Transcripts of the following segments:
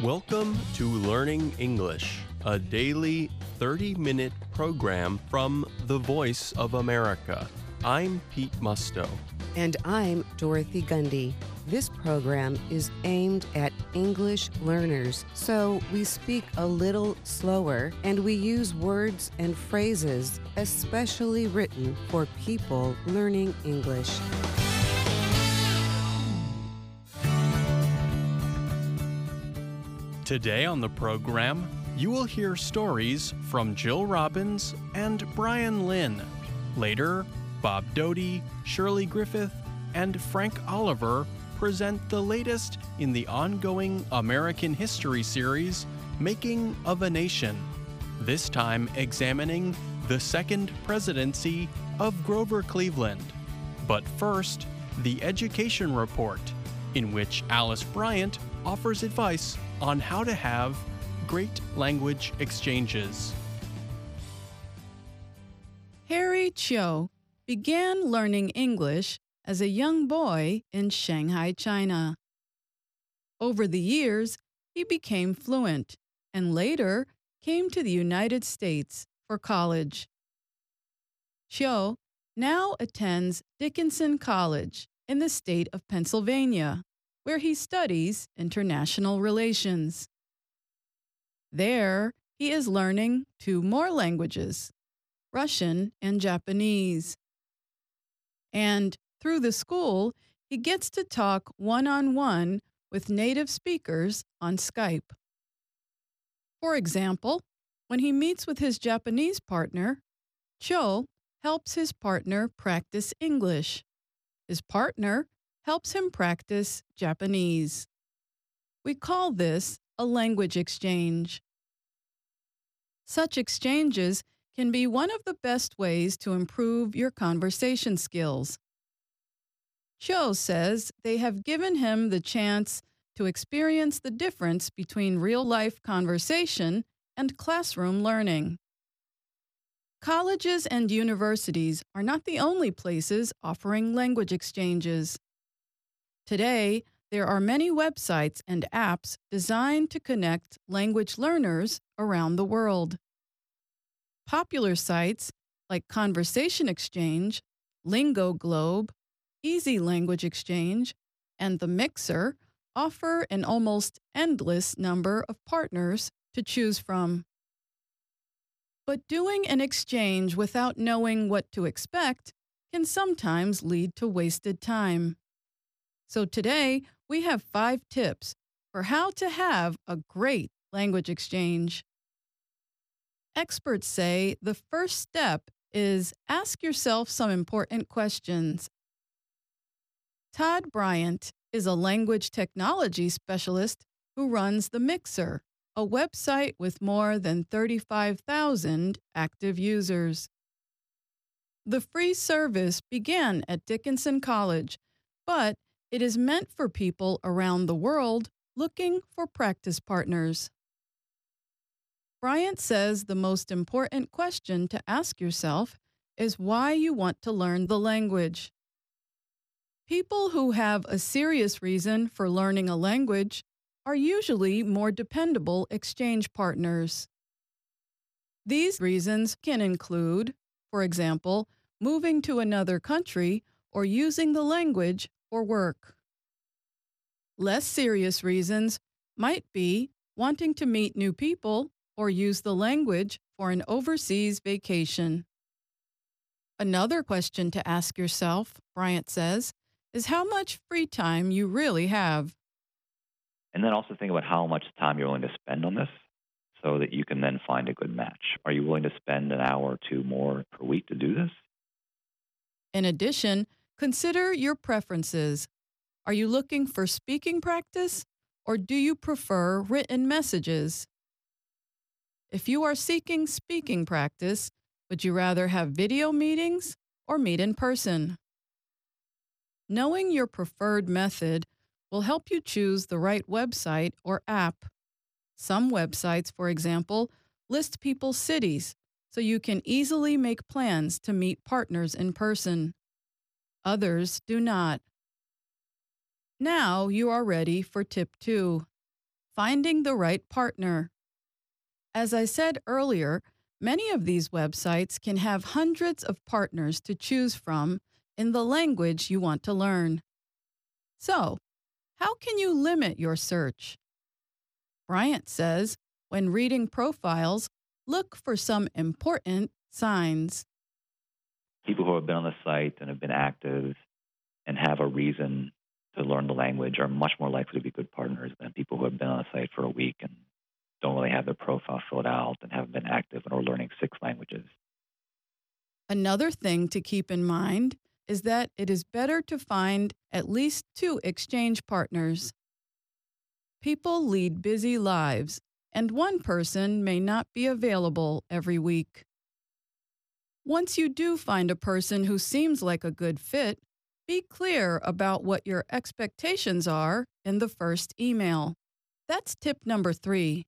Welcome to Learning English, a daily 30-minute program from the Voice of America. I'm Pete Musto. And I'm Dorothy Gundy. This program is aimed at English learners, so we speak a little slower and we use words and phrases especially written for people learning English. Today on the program, you will hear stories from Jill Robbins and Brian Lynn. Later, Bob Doty, Shirley Griffith, and Frank Oliver present the latest in the ongoing American history series, Making of a Nation, this time examining the second presidency of Grover Cleveland. But first, the Education Report, in which Alice Bryant offers advice on how to have great language exchanges. Harry Chiu began learning English as a young boy in Shanghai, China. Over the years, he became fluent and later came to the United States for college. Chiu now attends Dickinson College in the state of Pennsylvania, where he studies international relations. There, he is learning 2 more languages, Russian and Japanese. And through the school, he gets to talk one-on-one with native speakers on Skype. For example, when he meets with his Japanese partner, Chiu helps his partner practice English. His partner helps him practice Japanese. We call this a language exchange. Such exchanges can be one of the best ways to improve your conversation skills. Chiu says they have given him the chance to experience the difference between real-life conversation and classroom learning. Colleges and universities are not the only places offering language exchanges. Today, there are many websites and apps designed to connect language learners around the world. Popular sites like Conversation Exchange, Lingo Globe, Easy Language Exchange, and The Mixer offer an almost endless number of partners to choose from. But doing an exchange without knowing what to expect can sometimes lead to wasted time. So today, we have 5 tips for how to have a great language exchange. Experts say the first step is ask yourself some important questions. Todd Bryant is a language technology specialist who runs The Mixer, a website with more than 35,000 active users. The free service began at Dickinson College, but it is meant for people around the world looking for practice partners. Bryant says the most important question to ask yourself is why you want to learn the language. People who have a serious reason for learning a language are usually more dependable exchange partners. These reasons can include, for example, moving to another country or using the language for work. Less serious reasons might be wanting to meet new people or use the language for an overseas vacation. Another question to ask yourself, Bryant says, is how much free time you really have. And then also think about how much time you're willing to spend on this so that you can then find a good match. Are you willing to spend an hour or 2 more per week to do this? In addition, consider your preferences. Are you looking for speaking practice, or do you prefer written messages? If you are seeking speaking practice, would you rather have video meetings or meet in person? Knowing your preferred method will help you choose the right website or app. Some websites, for example, list people's cities, so you can easily make plans to meet partners in person. Others do not. Now you are ready for tip 2. finding the right partner. As I said earlier, many of these websites can have hundreds of partners to choose from in the language you want to learn. So, how can you limit your search? Bryant says, when reading profiles, look for some important signs. People who have been on the site and have been active and have a reason to learn the language are much more likely to be good partners than people who have been on the site for a week and don't really have their profile filled out and haven't been active and are learning 6 languages. Another thing to keep in mind is that it is better to find at least 2 exchange partners. People lead busy lives, and one person may not be available every week. Once you do find a person who seems like a good fit, be clear about what your expectations are in the first email. That's tip number 3.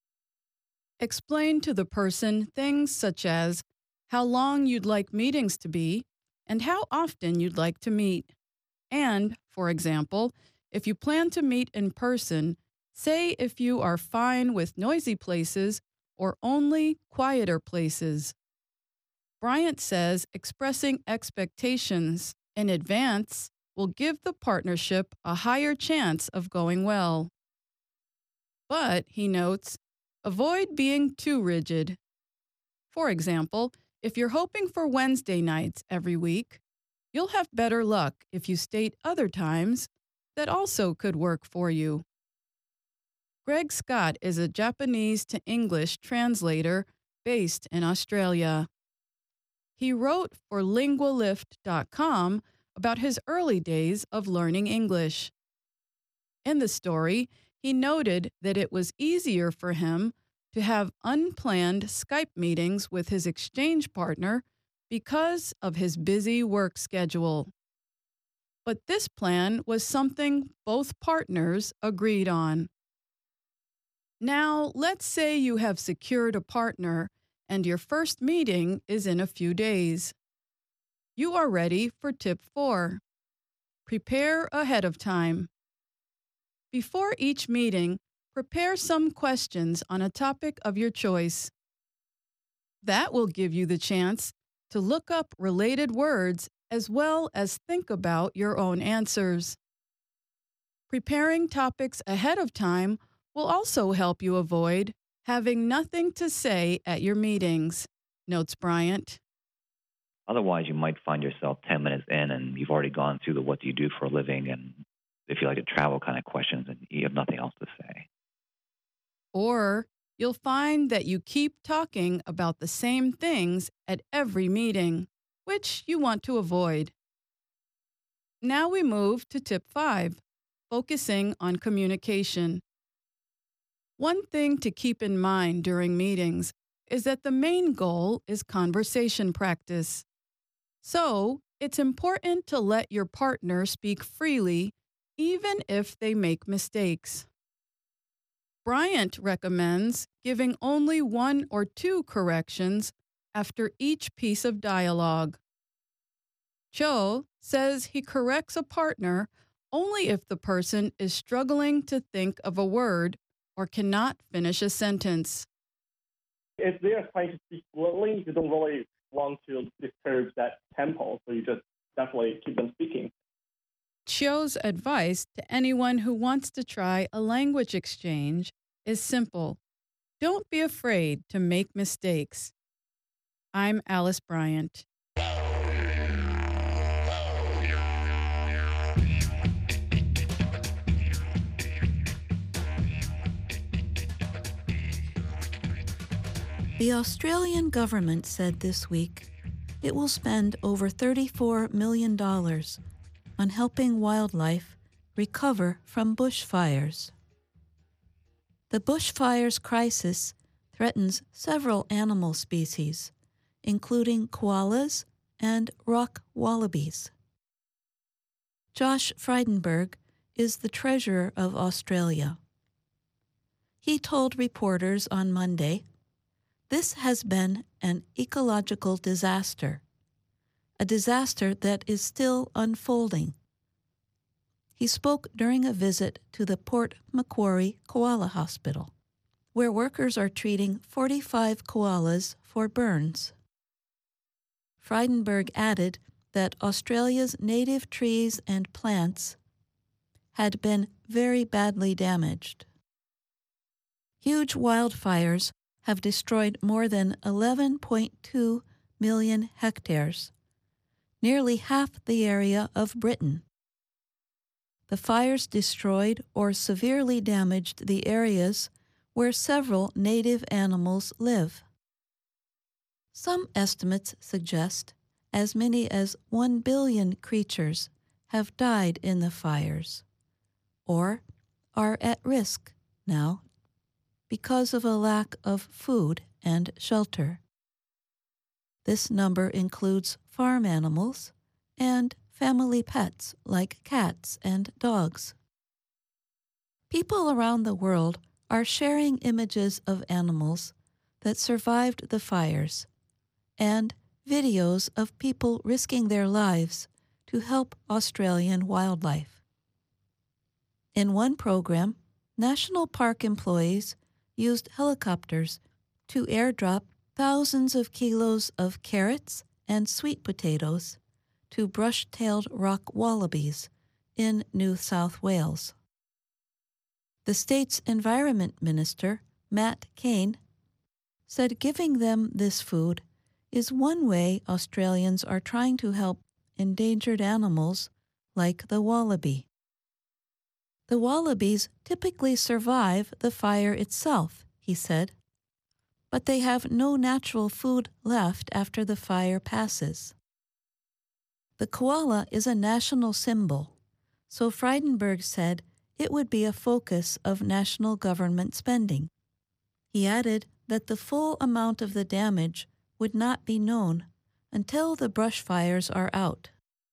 Explain to the person things such as how long you'd like meetings to be and how often you'd like to meet. And, for example, if you plan to meet in person, say if you are fine with noisy places or only quieter places. Bryant says expressing expectations in advance will give the partnership a higher chance of going well. But, he notes, avoid being too rigid. For example, if you're hoping for Wednesday nights every week, you'll have better luck if you state other times that also could work for you. Greg Scott is a Japanese to English translator based in Australia. He wrote for lingualift.com about his early days of learning English. In the story, he noted that it was easier for him to have unplanned Skype meetings with his exchange partner because of his busy work schedule. But this plan was something both partners agreed on. Now, let's say you have secured a partner and your first meeting is in a few days. You are ready for tip 4. Prepare ahead of time. Before each meeting, prepare some questions on a topic of your choice. That will give you the chance to look up related words as well as think about your own answers. Preparing topics ahead of time will also help you avoid having nothing to say at your meetings, notes Bryant. Otherwise, you might find yourself 10 minutes in and you've already gone through the what do you do for a living and if you like to travel kind of questions and you have nothing else to say. Or you'll find that you keep talking about the same things at every meeting, which you want to avoid. Now we move to tip 5, focusing on communication. One thing to keep in mind during meetings is that the main goal is conversation practice. So, it's important to let your partner speak freely, even if they make mistakes. Bryant recommends giving only 1 or 2 corrections after each piece of dialogue. Cho says he corrects a partner only if the person is struggling to think of a word or cannot finish a sentence. If they are trying to speak fluently, you don't really want to disturb that tempo, so you just definitely keep them speaking. Cho's advice to anyone who wants to try a language exchange is simple. Don't be afraid to make mistakes. I'm Alice Bryant. The Australian government said this week it will spend over $34 million on helping wildlife recover from bushfires. The bushfires crisis threatens several animal species, including koalas and rock wallabies. Josh Frydenberg is the treasurer of Australia. He told reporters on Monday, "This has been an ecological disaster, a disaster that is still unfolding." He spoke during a visit to the Port Macquarie Koala Hospital, where workers are treating 45 koalas for burns. Frydenberg added that Australia's native trees and plants had been very badly damaged. Huge wildfires have destroyed more than 11.2 million hectares, nearly half the area of Britain. The fires destroyed or severely damaged the areas where several native animals live. Some estimates suggest as many as 1 billion creatures have died in the fires, or are at risk now because of a lack of food and shelter. This number includes farm animals and family pets like cats and dogs. People around the world are sharing images of animals that survived the fires and videos of people risking their lives to help Australian wildlife. In one program, national park employees used helicopters to airdrop thousands of kilos of carrots and sweet potatoes to brush-tailed rock wallabies in New South Wales. The state's Environment Minister, Matt Cain, said giving them this food is one way Australians are trying to help endangered animals like the wallaby. The wallabies typically survive the fire itself, he said, but they have no natural food left after the fire passes. The koala is a national symbol, so Frydenberg said it would be a focus of national government spending. He added that the full amount of the damage would not be known until the brush fires are out.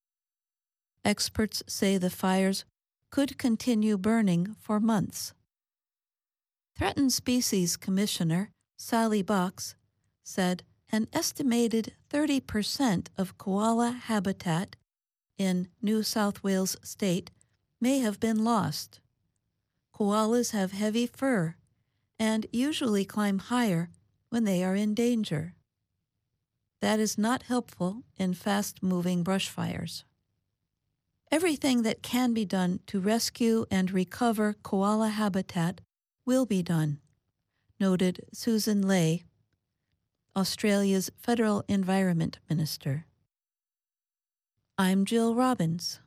Experts say the fires could continue burning for months. Threatened Species Commissioner Sally Box said an estimated 30% of koala habitat in New South Wales state may have been lost. Koalas have heavy fur and usually climb higher when they are in danger. That is not helpful in fast-moving brush fires. Everything that can be done to rescue and recover koala habitat will be done, noted Susan Ley, Australia's Federal Environment Minister. I'm Jill Robbins.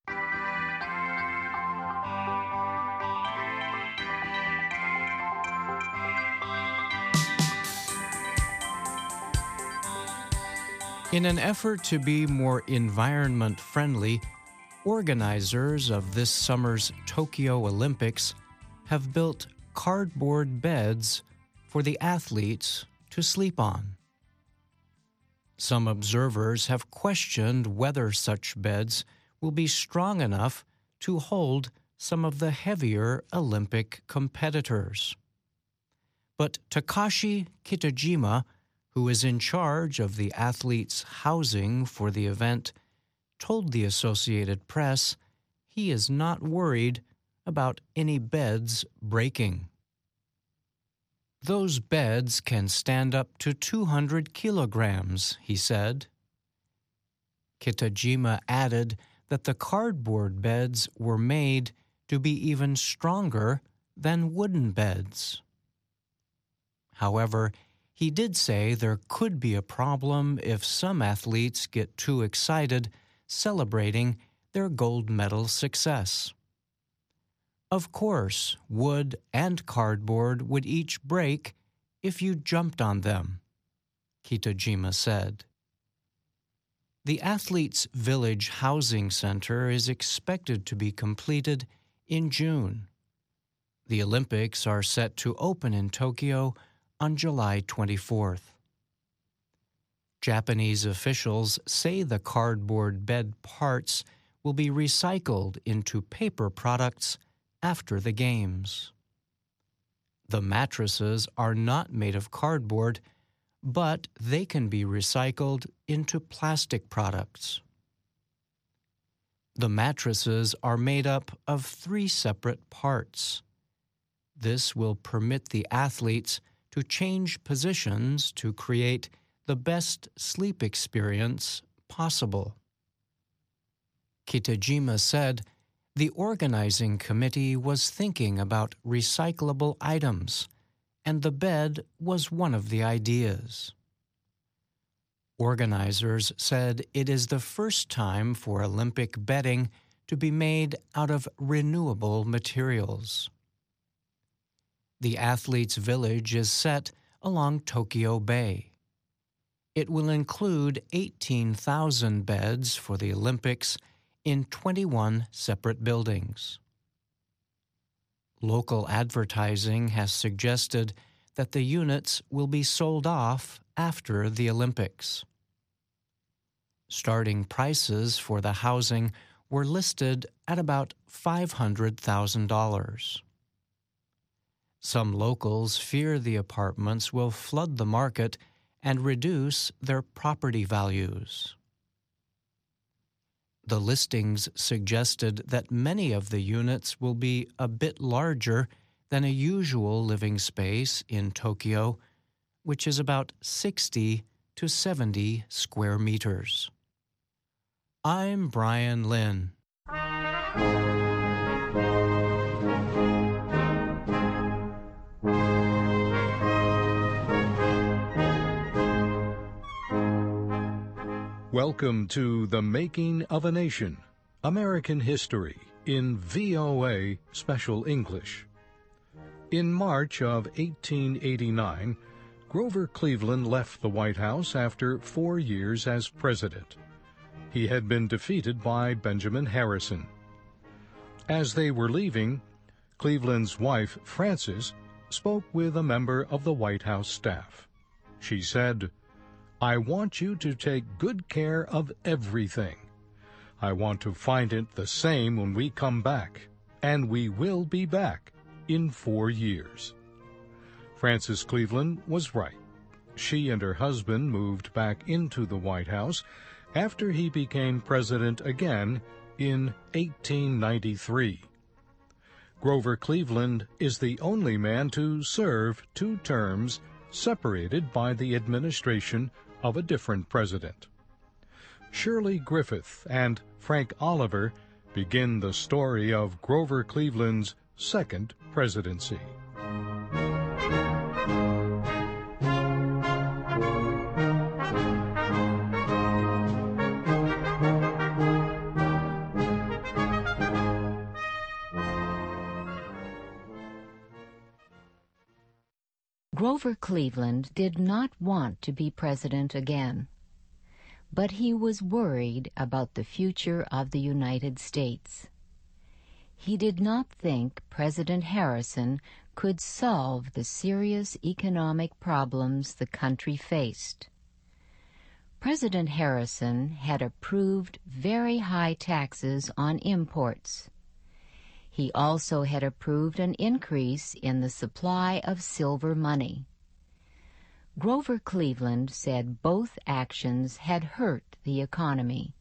In an effort to be more environment-friendly, organizers of this summer's Tokyo Olympics have built cardboard beds for the athletes to sleep on. Some observers have questioned whether such beds will be strong enough to hold some of the heavier Olympic competitors. But Takashi Kitajima, who is in charge of the athletes' housing for the event, told the Associated Press he is not worried about any beds breaking. Those beds can stand up to 200 kilograms, he said. Kitajima added that the cardboard beds were made to be even stronger than wooden beds. However, he did say there could be a problem if some athletes get too excited celebrating their gold medal success. Of course, wood and cardboard would each break if you jumped on them, Kitajima said. The Athletes' Village Housing Center is expected to be completed in June. The Olympics are set to open in Tokyo on July 24th. Japanese officials say the cardboard bed parts will be recycled into paper products after the Games. The mattresses are not made of cardboard, but they can be recycled into plastic products. The mattresses are made up of 3 separate parts. This will permit the athletes to change positions to create the best sleep experience possible. Kitajima said the organizing committee was thinking about recyclable items, and the bed was one of the ideas. Organizers said it is the first time for Olympic bedding to be made out of renewable materials. The athletes' village is set along Tokyo Bay. It will include 18,000 beds for the Olympics in 21 separate buildings. Local advertising has suggested that the units will be sold off after the Olympics. Starting prices for the housing were listed at about $500,000. Some locals fear the apartments will flood the market and reduce their property values. The listings suggested that many of the units will be a bit larger than a usual living space in Tokyo, which is about 60 to 70 square meters. I'm Brian Lynn. Welcome to The Making of a Nation, American History in VOA Special English. In March of 1889, Grover Cleveland left the White House after 4 years as president. He had been defeated by Benjamin Harrison. As they were leaving, Cleveland's wife, Frances, spoke with a member of the White House staff. She said, "I want you to take good care of everything. I want to find it the same when we come back, and we will be back in 4 years." Frances Cleveland was right. She and her husband moved back into the White House after he became president again in 1893. Grover Cleveland is the only man to serve 2 terms separated by the administration of a different president. Shirley Griffith and Frank Oliver begin the story of Grover Cleveland's second presidency. Grover Cleveland did not want to be president again, but he was worried about the future of the United States. He did not think President Harrison could solve the serious economic problems the country faced. President Harrison had approved very high taxes on imports. He also had approved an increase in the supply of silver money. Grover Cleveland said both actions had hurt the economy.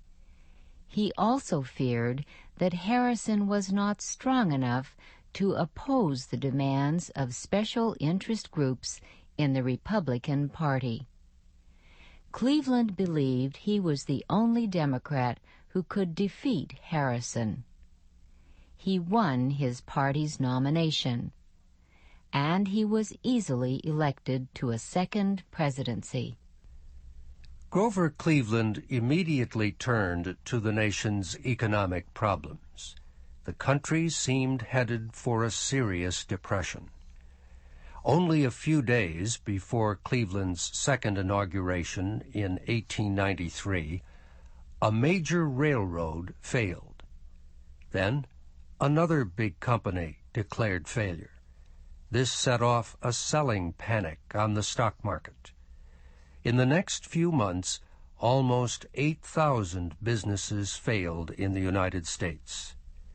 He also feared that Harrison was not strong enough to oppose the demands of special interest groups in the Republican Party. Cleveland believed he was the only Democrat who could defeat Harrison. He won his party's nomination, and he was easily elected to a second presidency. Grover Cleveland immediately turned to the nation's economic problems. The country seemed headed for a serious depression. Only a few days before Cleveland's second inauguration in 1893, a major railroad failed. Then, another big company declared failure. This set off a selling panic on the stock market. In the next few months, almost 8,000 businesses failed in the United States.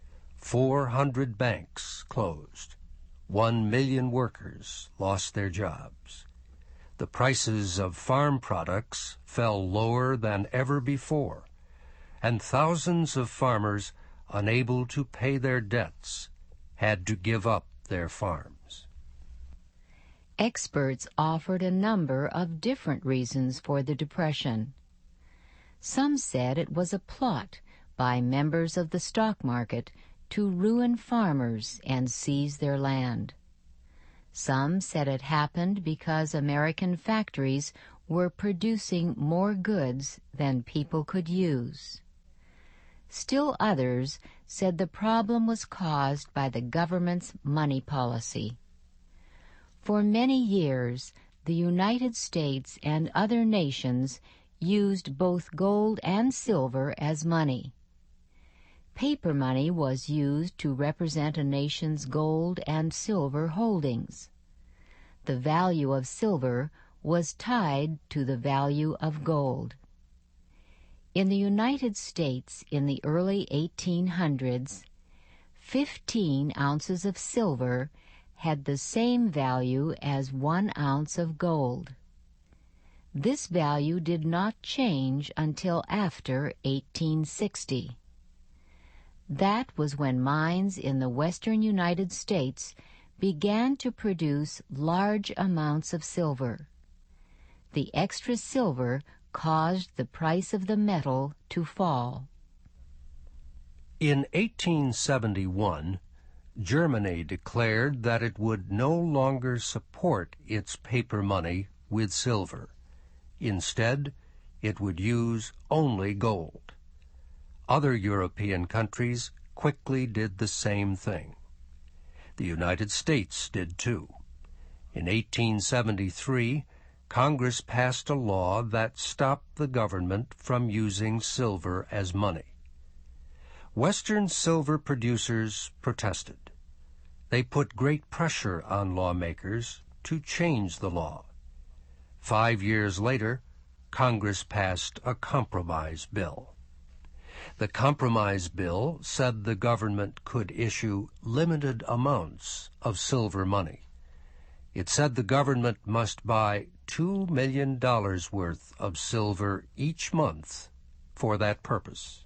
400 banks closed. 1 million workers lost their jobs. The prices of farm products fell lower than ever before, and thousands of farmers, unable to pay their debts, had to give up their farms. Experts offered a number of different reasons for the Depression. Some said it was a plot by members of the stock market to ruin farmers and seize their land. Some said it happened because American factories were producing more goods than people could use. Still others said the problem was caused by the government's money policy. For many years, the United States and other nations used both gold and silver as money. Paper money was used to represent a nation's gold and silver holdings. The value of silver was tied to the value of gold. In the United States in the early 1800s, 15 ounces of silver had the same value as 1 ounce of gold. This value did not change until after 1860. That was when mines in the western United States began to produce large amounts of silver. The extra silver caused the price of the metal to fall. In 1871, Germany declared that it would no longer support its paper money with silver. Instead, it would use only gold. Other European countries quickly did the same thing. The United States did too. In 1873, Congress passed a law that stopped the government from using silver as money. Western silver producers protested. They put great pressure on lawmakers to change the law. 5 years later, Congress passed a compromise bill. The compromise bill said the government could issue limited amounts of silver money. It said the government must buy $2 million worth of silver each month for that purpose.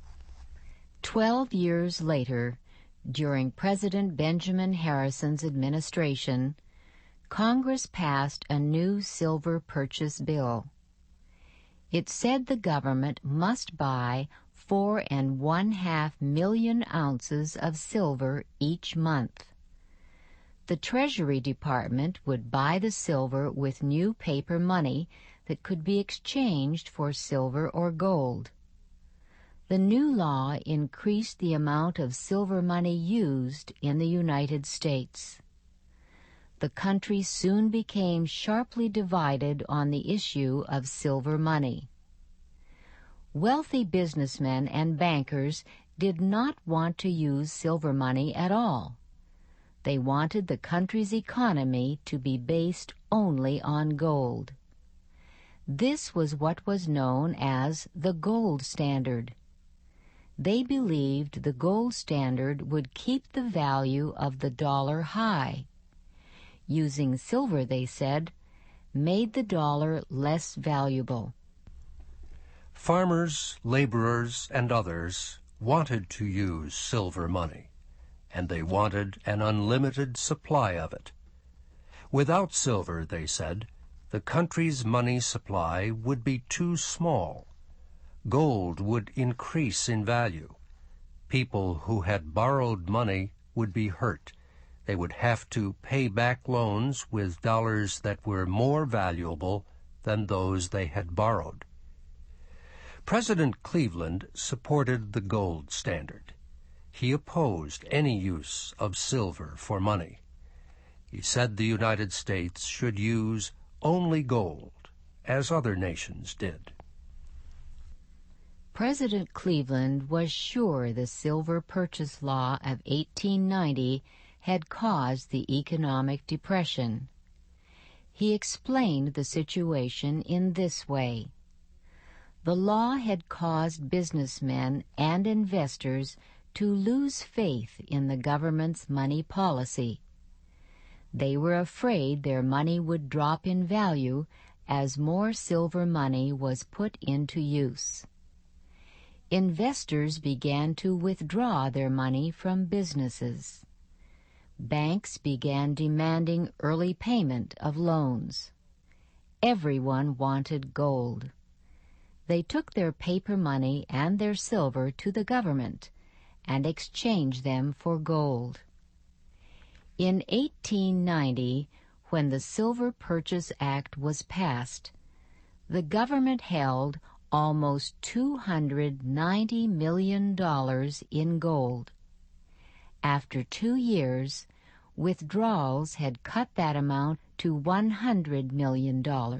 12 years later, during President Benjamin Harrison's administration, Congress passed a new silver purchase bill. It said the government must buy 4.5 million ounces of silver each month. The Treasury Department would buy the silver with new paper money that could be exchanged for silver or gold. The new law increased the amount of silver money used in the United States. The country soon became sharply divided on the issue of silver money. Wealthy businessmen and bankers did not want to use silver money at all. They wanted the country's economy to be based only on gold. This was what was known as the gold standard. They believed the gold standard would keep the value of the dollar high. Using silver, they said, made the dollar less valuable. Farmers, laborers, and others wanted to use silver money, and they wanted an unlimited supply of it. Without silver, they said, the country's money supply would be too small. Gold would increase in value. People who had borrowed money would be hurt. They would have to pay back loans with dollars that were more valuable than those they had borrowed. President Cleveland supported the gold standard. He opposed any use of silver for money. He said the United States should use only gold, as other nations did. President Cleveland was sure the Silver Purchase Law of 1890 had caused the economic depression. He explained the situation in this way. The law had caused businessmen and investors to lose faith in the government's money policy. They were afraid their money would drop in value as more silver money was put into use. investors began to withdraw their money from businesses. Banks began demanding early payment of loans. Everyone wanted gold. They took their paper money and their silver to the government and exchanged them for gold. In 1890, when the Silver Purchase Act was passed, the government held almost $290 million in gold. After 2 years, withdrawals had cut that amount to $100 million.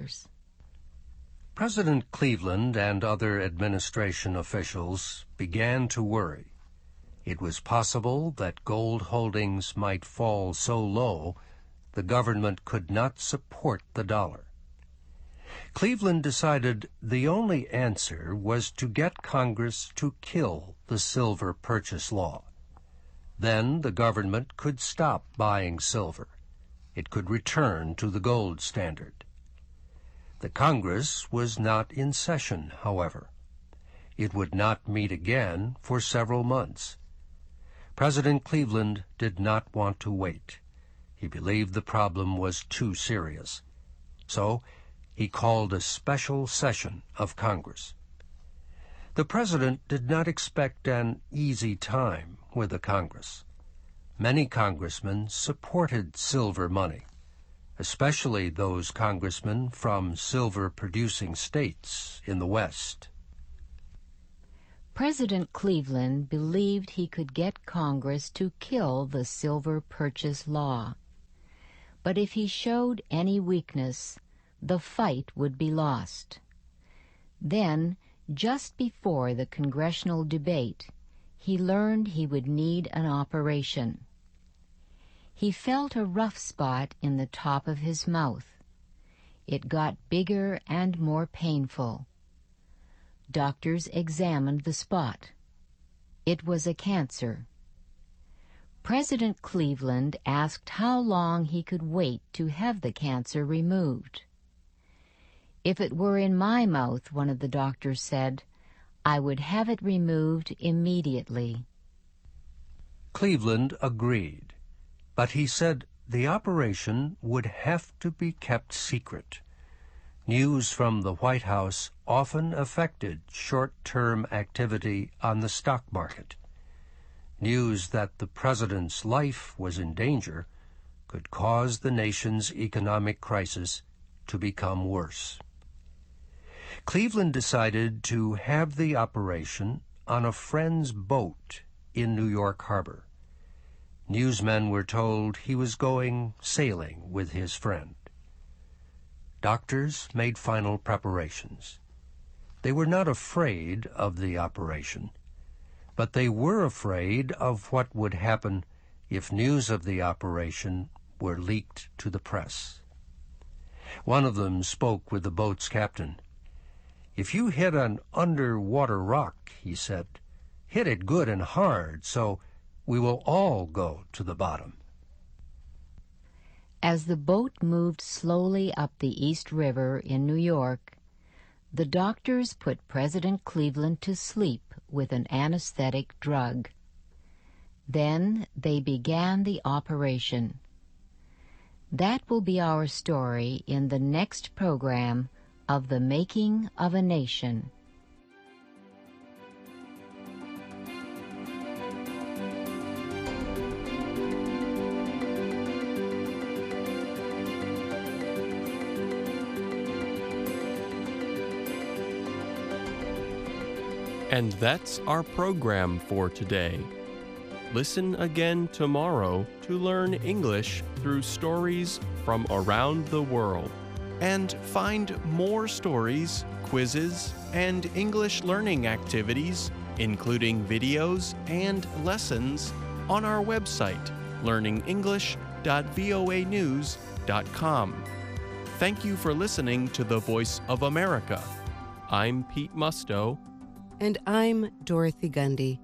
President Cleveland and other administration officials began to worry. It was possible that gold holdings might fall so low the government could not support the dollar. Cleveland decided the only answer was to get Congress to kill the Silver Purchase Law. Then the government could stop buying silver. It could return to the gold standard. The Congress was not in session, however. It would not meet again for several months. President Cleveland did not want to wait. He believed the problem was too serious. So he called a special session of Congress. The president did not expect an easy time with the Congress. Many congressmen supported silver money, especially those congressmen from silver-producing states in the West. President Cleveland believed he could get Congress to kill the Silver Purchase Law. But if he showed any weakness, the fight would be lost. Then, just before the congressional debate, he learned he would need an operation. He felt a rough spot in the top of his mouth. It got bigger and more painful. Doctors examined the spot. It was a cancer. President Cleveland asked how long he could wait to have the cancer removed. "If it were in my mouth," one of the doctors said, "I would have it removed immediately." Cleveland agreed, but he said the operation would have to be kept secret. News from the White House often affected short-term activity on the stock market. News that the president's life was in danger could cause the nation's economic crisis to become worse. Cleveland decided to have the operation on a friend's boat in New York Harbor. Newsmen were told he was going sailing with his friend. Doctors made final preparations. They were not afraid of the operation, but they were afraid of what would happen if news of the operation were leaked to the press. One of them spoke with the boat's captain. "If you hit an underwater rock," he said, "hit it good and hard so we will all go to the bottom." As the boat moved slowly up the East River in New York, the doctors put President Cleveland to sleep with an anesthetic drug. Then they began the operation. That will be our story in the next program of The Making of a Nation. And that's our program for today. Listen again tomorrow to learn English through stories from around the world. And find more stories, quizzes, and English learning activities, including videos and lessons, on our website, learningenglish.voanews.com. Thank you for listening to The Voice of America. I'm Pete Musto. And I'm Dorothy Gundy.